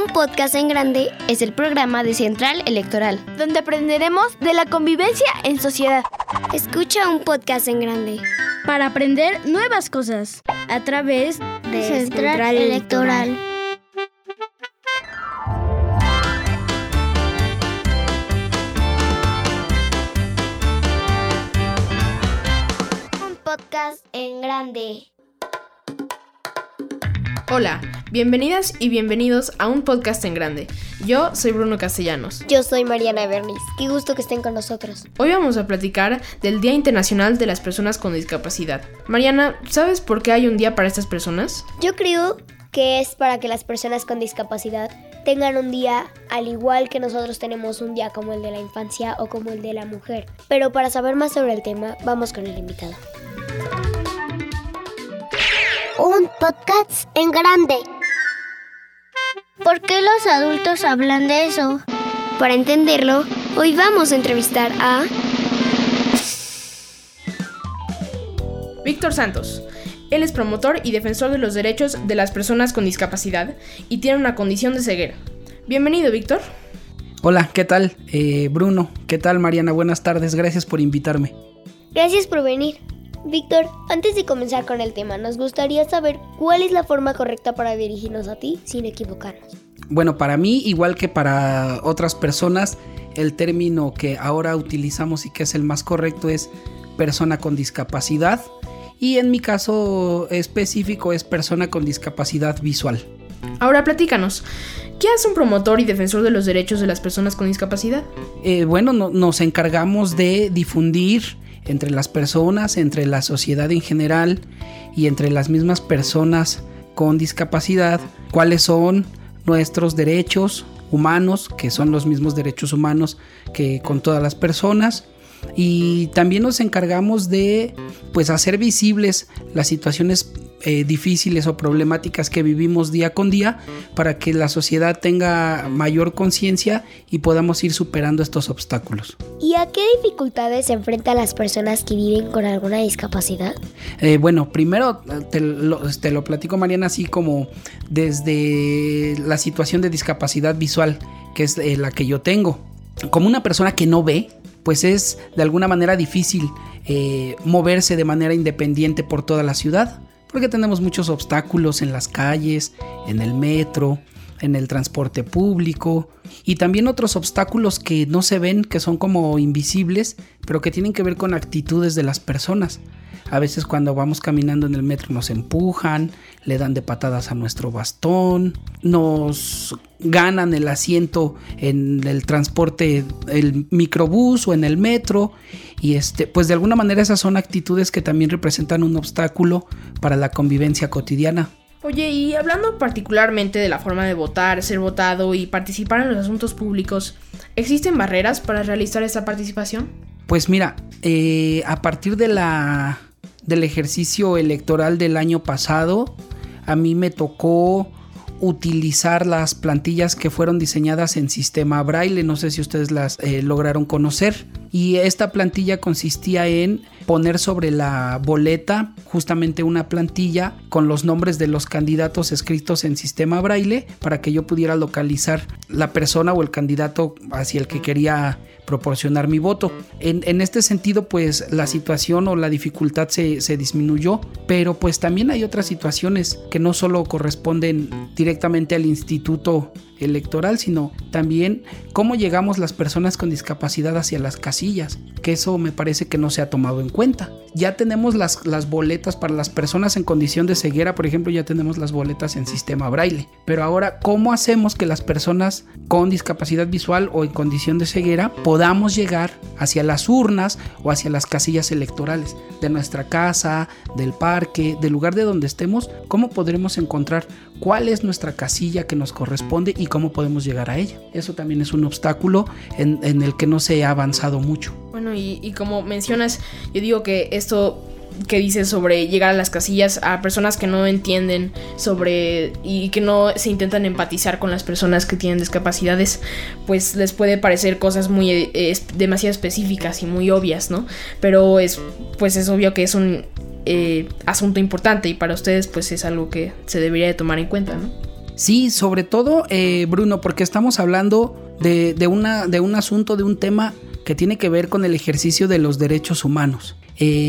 Un podcast en grande es el programa de Central Electoral, donde aprenderemos de la convivencia en sociedad. Escucha un podcast en grande para aprender nuevas cosas a través de Central Electoral. Un podcast en grande. Hola, bienvenidas y bienvenidos a un podcast en grande. Yo soy Bruno Castellanos. Yo soy Mariana Bernis. Qué gusto que estén con nosotros. Hoy vamos a platicar del Día Internacional de las Personas con Discapacidad. Mariana, ¿sabes por qué hay un día para estas personas? Yo creo que es para que las personas con discapacidad tengan un día al igual que nosotros tenemos un día como el de la infancia o como el de la mujer. Pero para saber más sobre el tema, vamos con el invitado. Un podcast en grande. ¿Por qué los adultos hablan de eso? Para entenderlo, hoy vamos a entrevistar a Víctor Santos. Él es promotor y defensor de los derechos de las personas con discapacidad y tiene una condición de ceguera. Bienvenido, Víctor. Hola, ¿qué tal? Bruno, ¿qué tal, Mariana? Buenas tardes, gracias por invitarme. Gracias por venir. Víctor, antes de comenzar con el tema, nos gustaría saber cuál es la forma correcta para dirigirnos a ti sin equivocarnos. Bueno, para mí, igual que para otras personas, el término que ahora utilizamos y que es el más correcto es persona con discapacidad, y en mi caso específico es persona con discapacidad visual. Ahora platícanos, ¿qué hace un promotor y defensor de los derechos de las personas con discapacidad? Nos encargamos de difundir entre las personas, entre la sociedad en general y entre las mismas personas con discapacidad, cuáles son nuestros derechos humanos, que son los mismos derechos humanos que con todas las personas, y también nos encargamos de hacer visibles las situaciones difíciles o problemáticas que vivimos día con día para que la sociedad tenga mayor conciencia y podamos ir superando estos obstáculos. ¿Y a qué dificultades se enfrentan las personas que viven con alguna discapacidad? Primero te lo platico, Mariana, así como desde la situación de discapacidad visual, que es la que yo tengo. Como una persona que no ve, pues es de alguna manera difícil moverse de manera independiente por toda la ciudad, porque tenemos muchos obstáculos en las calles, en el metro, en el transporte público, y también otros obstáculos que no se ven, que son como invisibles, pero que tienen que ver con actitudes de las personas. A veces cuando vamos caminando en el metro nos empujan, le dan de patadas a nuestro bastón, nos ganan el asiento en el transporte, el microbús o en el metro, y de alguna manera esas son actitudes que también representan un obstáculo para la convivencia cotidiana. Oye, y hablando particularmente de la forma de votar, ser votado y participar en los asuntos públicos, ¿existen barreras para realizar esta participación? Pues mira, a partir del ejercicio electoral del año pasado, a mí me tocó utilizar las plantillas que fueron diseñadas en sistema Braille. No sé si ustedes las lograron conocer. Y esta plantilla consistía en poner sobre la boleta justamente una plantilla con los nombres de los candidatos escritos en sistema Braille para que yo pudiera localizar la persona o el candidato hacia el que quería proporcionar mi voto. En este sentido, pues la situación o la dificultad se disminuyó, pero pues también hay otras situaciones que no solo corresponden directamente al instituto electoral, sino también cómo llegamos las personas con discapacidad hacia las casillas, que eso me parece que no se ha tomado en cuenta. Ya tenemos las boletas para las personas en condición de ceguera, por ejemplo, ya tenemos las boletas en sistema Braille, pero ahora, ¿cómo hacemos que las personas con discapacidad visual o en condición de ceguera podamos llegar hacia las urnas o hacia las casillas electorales de nuestra casa, del parque, del lugar de donde estemos? ¿Cómo podremos encontrar cuál es nuestra casilla que nos corresponde y cómo podemos llegar a ella? Eso también es un obstáculo en el que no se ha avanzado mucho. Bueno, y como mencionas, yo digo que esto que dices sobre llegar a las casillas a personas que no entienden sobre y que no se intentan empatizar con las personas que tienen discapacidades, pues les puede parecer cosas muy demasiado específicas y muy obvias, ¿no? Pero es obvio que es un asunto importante y para ustedes pues es algo que se debería de tomar en cuenta, ¿no? Sí, sobre todo, Bruno, porque estamos hablando de un asunto, de un tema que tiene que ver con el ejercicio de los derechos humanos.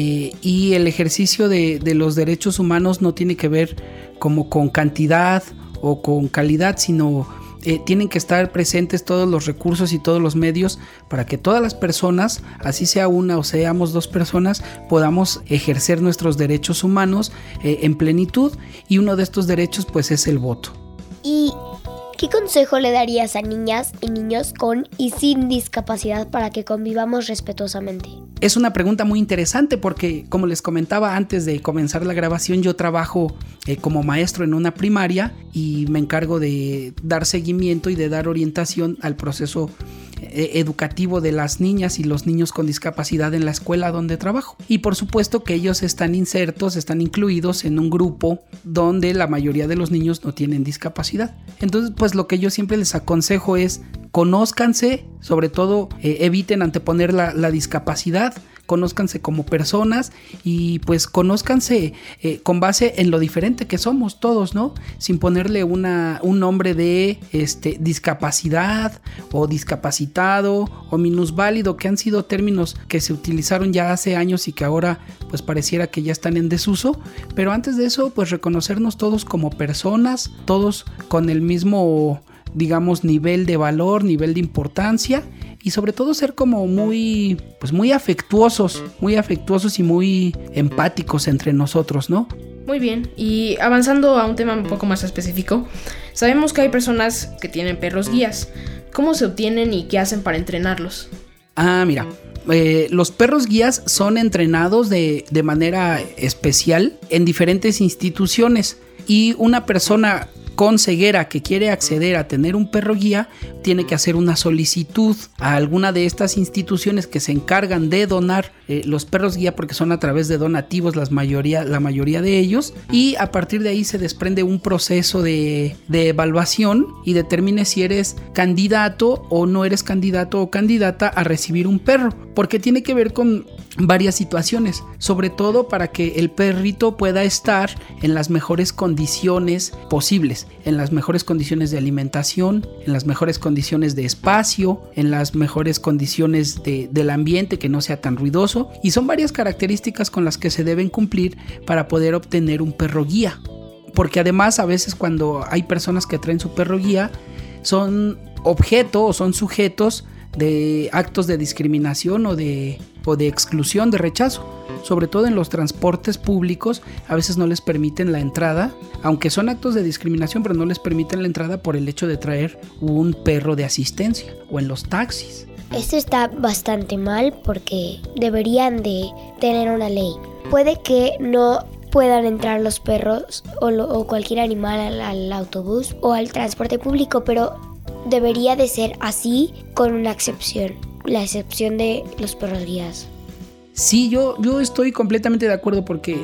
Y el ejercicio de los derechos humanos no tiene que ver como con cantidad o con calidad, sino tienen que estar presentes todos los recursos y todos los medios para que todas las personas, así sea una o seamos dos personas, podamos ejercer nuestros derechos humanos en plenitud, y uno de estos derechos pues es el voto. ¿Y qué consejo le darías a niñas y niños con y sin discapacidad para que convivamos respetuosamente? Es una pregunta muy interesante porque, como les comentaba antes de comenzar la grabación, yo trabajo como maestro en una primaria y me encargo de dar seguimiento y de dar orientación al proceso educativo de las niñas y los niños con discapacidad en la escuela donde trabajo. Y por supuesto que ellos están incluidos en un grupo donde la mayoría de los niños no tienen discapacidad. Entonces, pues lo que yo siempre les aconsejo es: conózcanse, sobre todo eviten anteponer la discapacidad, conózcanse como personas y pues conózcanse con base en lo diferente que somos todos, ¿no? Sin ponerle un nombre de discapacidad o discapacitado o minusválido, que han sido términos que se utilizaron ya hace años y que ahora pues pareciera que ya están en desuso. Pero antes de eso, pues reconocernos todos como personas, todos con el mismo, digamos, nivel de valor, nivel de importancia, y sobre todo ser como muy afectuosos y muy empáticos entre nosotros, ¿no? Muy bien, y avanzando a un tema un poco más específico, sabemos que hay personas que tienen perros guías. ¿Cómo se obtienen y qué hacen para entrenarlos? Mira, los perros guías son entrenados de manera especial en diferentes instituciones, y una persona con ceguera que quiere acceder a tener un perro guía tiene que hacer una solicitud a alguna de estas instituciones que se encargan de donar los perros guía, porque son a través de donativos la mayoría de ellos, y a partir de ahí se desprende un proceso de evaluación y determine si eres candidato o no eres candidato o candidata a recibir un perro, porque tiene que ver con varias situaciones, sobre todo para que el perrito pueda estar en las mejores condiciones posibles, en las mejores condiciones de alimentación, en las mejores condiciones de espacio, en las mejores condiciones del ambiente, que no sea tan ruidoso, y son varias características con las que se deben cumplir para poder obtener un perro guía. Porque además, a veces cuando hay personas que traen su perro guía, son objeto o son sujetos de actos de discriminación o de exclusión, de rechazo. Sobre todo en los transportes públicos, a veces no les permiten la entrada, aunque son actos de discriminación, pero no les permiten la entrada por el hecho de traer un perro de asistencia, o en los taxis. Esto está bastante mal porque deberían de tener una ley. Puede que no puedan entrar los perros o cualquier animal al autobús o al transporte público, pero debería de ser así con una excepción, la excepción de los perros guías. Sí, yo estoy completamente de acuerdo, porque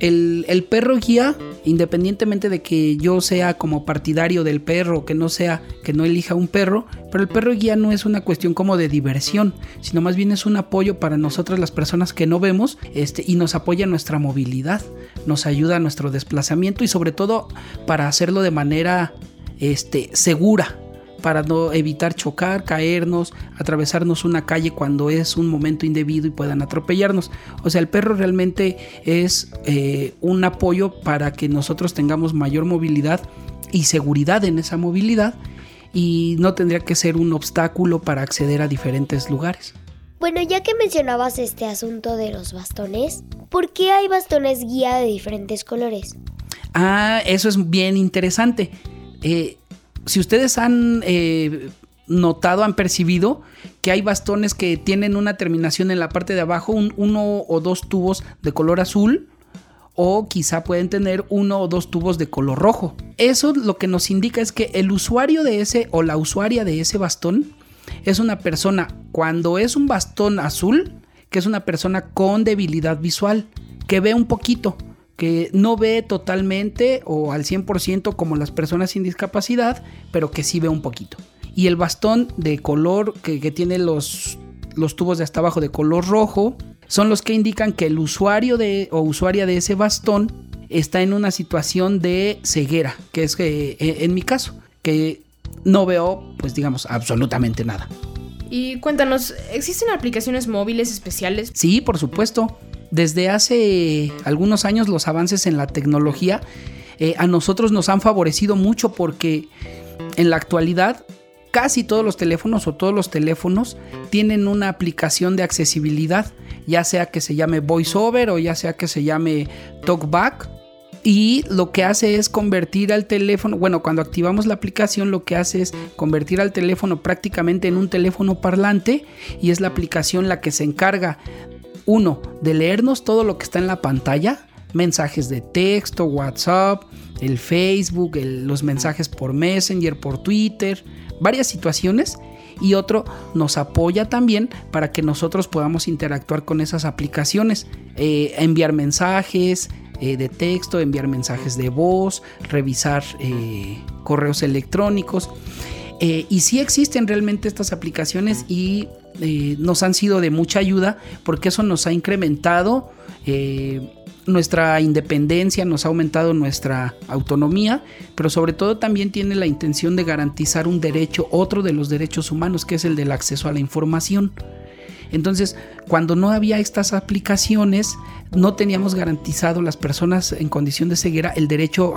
el perro guía, independientemente de que yo sea como partidario del perro, que no elija un perro, pero el perro guía no es una cuestión como de diversión, sino más bien es un apoyo para nosotras las personas que no vemos, y nos apoya en nuestra movilidad, nos ayuda a nuestro desplazamiento, y sobre todo para hacerlo de manera segura, para no evitar chocar, caernos, atravesarnos una calle cuando es un momento indebido y puedan atropellarnos. O sea, el perro realmente es un apoyo para que nosotros tengamos mayor movilidad y seguridad en esa movilidad, y no tendría que ser un obstáculo para acceder a diferentes lugares. Bueno, ya que mencionabas este asunto de los bastones, ¿por qué hay bastones guía de diferentes colores? Eso es bien interesante. Si ustedes han notado, han percibido que hay bastones que tienen una terminación en la parte de abajo, uno o dos tubos de color azul, o quizá pueden tener uno o dos tubos de color rojo. Eso lo que nos indica es que el usuario de ese o la usuaria de ese bastón es una persona, cuando es un bastón azul, que es una persona con debilidad visual, que ve un poquito, que no ve totalmente o al 100% como las personas sin discapacidad, pero que sí ve un poquito. Y el bastón de color que tiene los tubos de hasta abajo de color rojo son los que indican que el usuario o usuaria de ese bastón está en una situación de ceguera, que es en mi caso, que no veo, pues digamos, absolutamente nada. Y cuéntanos, ¿existen aplicaciones móviles especiales? Sí, por supuesto. Desde hace algunos años los avances en la tecnología a nosotros nos han favorecido mucho, porque en la actualidad casi todos los teléfonos tienen una aplicación de accesibilidad, ya sea que se llame VoiceOver o ya sea que se llame TalkBack. Y lo que hace es convertir al teléfono, bueno, cuando activamos la aplicación, lo que hace es convertir al teléfono prácticamente en un teléfono parlante, y es la aplicación la que se encarga, uno, de leernos todo lo que está en la pantalla, mensajes de texto, WhatsApp, el Facebook, los mensajes por Messenger, por Twitter, varias situaciones. Y otro, nos apoya también para que nosotros podamos interactuar con esas aplicaciones, enviar mensajes de texto, enviar mensajes de voz, revisar correos electrónicos. Y sí existen realmente estas aplicaciones y nos han sido de mucha ayuda, porque eso nos ha incrementado nuestra independencia, nos ha aumentado nuestra autonomía, pero sobre todo también tiene la intención de garantizar un derecho, otro de los derechos humanos, que es el del acceso a la información. Entonces, cuando no había estas aplicaciones, no teníamos garantizado las personas en condición de ceguera el derecho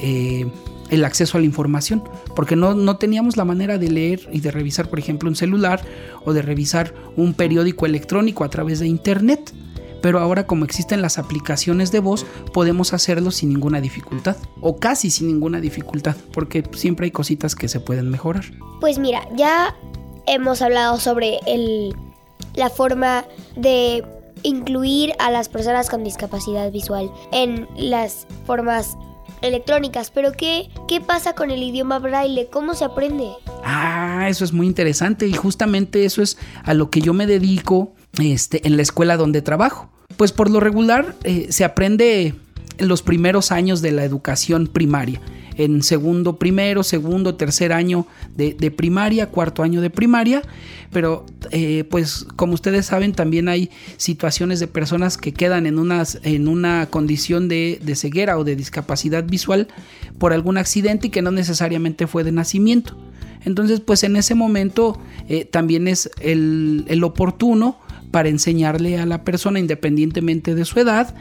el acceso a la información, porque no teníamos la manera de leer y de revisar, por ejemplo, un celular o de revisar un periódico electrónico a través de internet. Pero ahora, como existen las aplicaciones de voz, podemos hacerlo sin ninguna dificultad, o casi sin ninguna dificultad, porque siempre hay cositas que se pueden mejorar. Pues mira, ya hemos hablado sobre la forma de incluir a las personas con discapacidad visual en las formas electrónicas, pero ¿qué pasa con el idioma braille? ¿Cómo se aprende? Eso es muy interesante, y justamente eso es a lo que yo me dedico en la escuela donde trabajo. Pues por lo regular se aprende en los primeros años de la educación primaria, en primero, segundo, tercer año de primaria, cuarto año de primaria, pero pues como ustedes saben, también hay situaciones de personas que quedan en una condición de ceguera o de discapacidad visual por algún accidente y que no necesariamente fue de nacimiento. Entonces, pues en ese momento también es el oportuno para enseñarle a la persona, independientemente de su edad,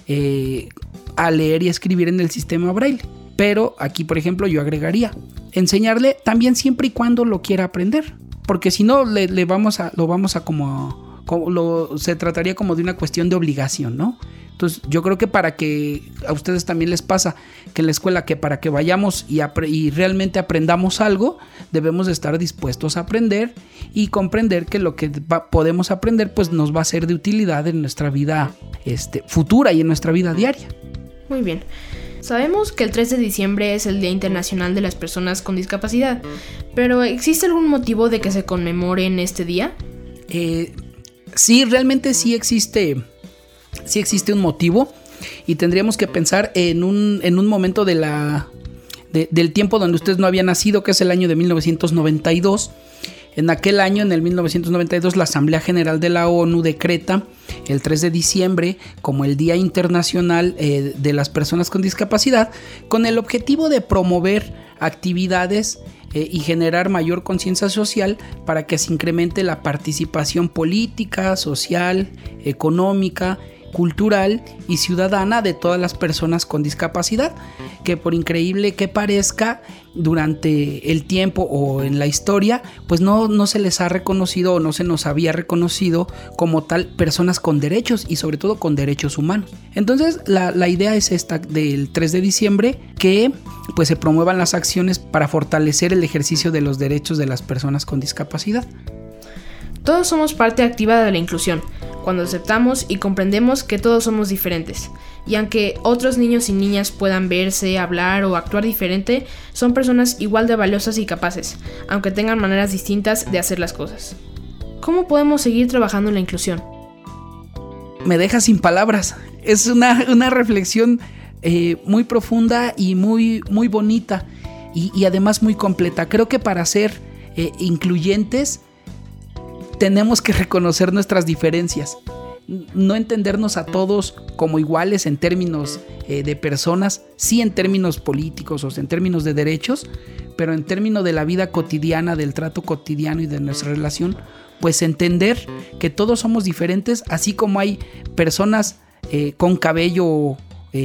a leer y escribir en el sistema braille. Pero aquí, por ejemplo, yo agregaría enseñarle también siempre y cuando lo quiera aprender, porque si no se trataría como de una cuestión de obligación, ¿no? Entonces yo creo que para que a ustedes también les pasa que en la escuela, que para que vayamos y realmente aprendamos algo, debemos de estar dispuestos a aprender y comprender que lo que podemos aprender pues nos va a ser de utilidad en nuestra vida futura y en nuestra vida diaria. Muy bien. Sabemos que el 3 de diciembre es el Día Internacional de las Personas con Discapacidad, pero ¿existe algún motivo de que se conmemore en este día? Sí, realmente sí existe un motivo, y tendríamos que pensar en un momento del tiempo donde usted no había nacido, que es el año de 1992. En aquel año, en el 1992, la Asamblea General de la ONU decreta el 3 de diciembre como el Día Internacional de las Personas con Discapacidad, con el objetivo de promover actividades y generar mayor conciencia social para que se incremente la participación política, social, económica, cultural y ciudadana de todas las personas con discapacidad, que por increíble que parezca, durante el tiempo o en la historia, pues no se les ha reconocido o no se nos había reconocido como tal personas con derechos y sobre todo con derechos humanos. Entonces la idea es esta del 3 de diciembre, que pues se promuevan las acciones para fortalecer el ejercicio de los derechos de las personas con discapacidad. Todos somos parte activa de la inclusión, cuando aceptamos y comprendemos que todos somos diferentes. Y aunque otros niños y niñas puedan verse, hablar o actuar diferente, son personas igual de valiosas y capaces, aunque tengan maneras distintas de hacer las cosas. ¿Cómo podemos seguir trabajando en la inclusión? Me deja sin palabras. Es una reflexión muy profunda y muy, muy bonita y además muy completa. Creo que para ser incluyentes tenemos que reconocer nuestras diferencias. no entendernos a todos como iguales en términos de personas, sí en términos políticos o en términos de derechos, pero en términos de la vida cotidiana, del trato cotidiano y de nuestra relación, pues entender que todos somos diferentes, así como hay personas con cabello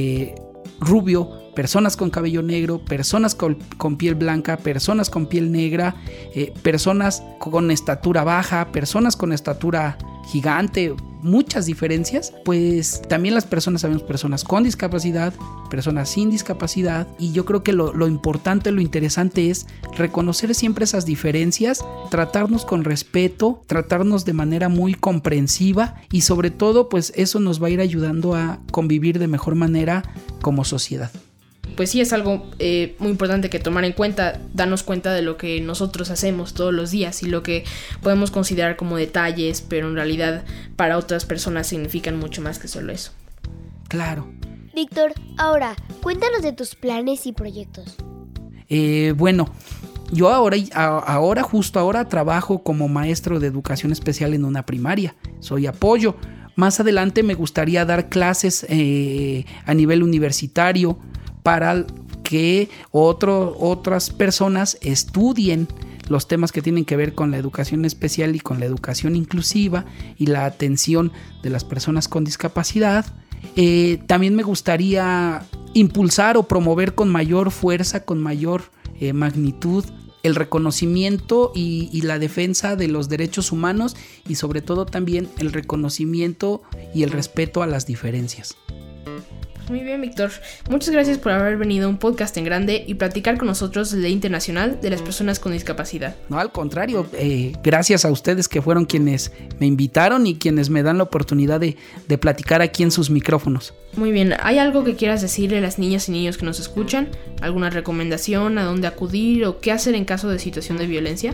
rubio, personas con cabello negro, personas con piel blanca, personas con piel negra, personas con estatura baja, personas con estatura gigante, muchas diferencias. Pues también las personas sabemos personas con discapacidad, personas sin discapacidad, y yo creo que lo importante, lo interesante es reconocer siempre esas diferencias, tratarnos con respeto, tratarnos de manera muy comprensiva, y sobre todo pues eso nos va a ir ayudando a convivir de mejor manera como sociedad. Pues sí, es algo muy importante que tomar en cuenta, darnos cuenta de lo que nosotros hacemos todos los días y lo que podemos considerar como detalles, pero en realidad para otras personas significan mucho más que solo eso. Claro. Víctor, ahora, cuéntanos de tus planes y proyectos. Bueno, yo justo ahora trabajo como maestro de educación especial en una primaria, soy apoyo. Más adelante me gustaría dar clases a nivel universitario, para que otras personas estudien los temas que tienen que ver con la educación especial y con la educación inclusiva y la atención de las personas con discapacidad. También me gustaría impulsar o promover con mayor fuerza, con mayor magnitud, el reconocimiento y la defensa de los derechos humanos, y sobre todo también el reconocimiento y el respeto a las diferencias. Muy bien, Víctor. Muchas gracias por haber venido a un podcast en grande y platicar con nosotros del Día Internacional de las Personas con Discapacidad. No, al contrario, gracias a ustedes que fueron quienes me invitaron y quienes me dan la oportunidad de platicar aquí en sus micrófonos. Muy bien, ¿hay algo que quieras decirle a las niñas y niños que nos escuchan? ¿Alguna recomendación, a dónde acudir o qué hacer en caso de situación de violencia?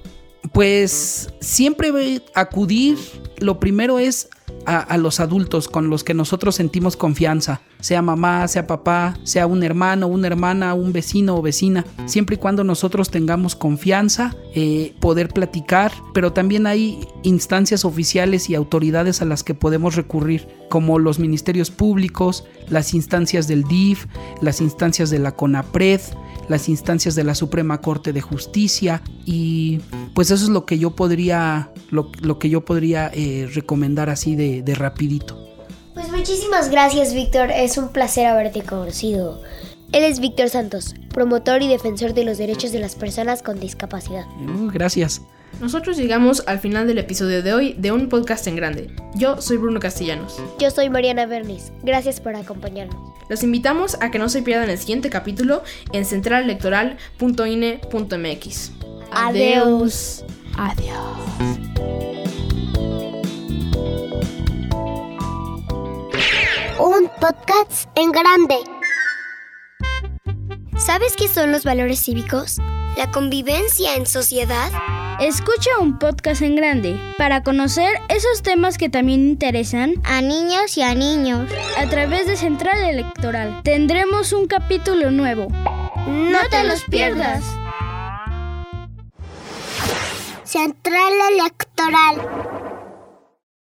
Pues siempre acudir, lo primero es a los adultos con los que nosotros sentimos confianza, sea mamá, sea papá, sea un hermano, una hermana, un vecino o vecina, siempre y cuando nosotros tengamos confianza, poder platicar, pero también hay instancias oficiales y autoridades a las que podemos recurrir, como los ministerios públicos, las instancias del DIF, las instancias de la CONAPRED, las instancias de la Suprema Corte de Justicia, y pues eso es lo que yo podría recomendar así de rapidito. Pues muchísimas gracias, Víctor, es un placer haberte conocido. Él es Víctor Santos, promotor y defensor de los derechos de las personas con discapacidad. Gracias. Nosotros llegamos al final del episodio de hoy de un podcast en grande. Yo soy Bruno Castellanos. Yo soy Mariana Bernis. Gracias por acompañarnos. Los invitamos a que no se pierdan el siguiente capítulo en centralelectoral.ine.mx. Adiós. Adiós. Un podcast en grande. ¿Sabes qué son los valores cívicos? ¿La convivencia en sociedad? Escucha un podcast en grande para conocer esos temas que también interesan a niños y a niños. A través de Central Electoral tendremos un capítulo nuevo. ¡No te los pierdas! Central Electoral.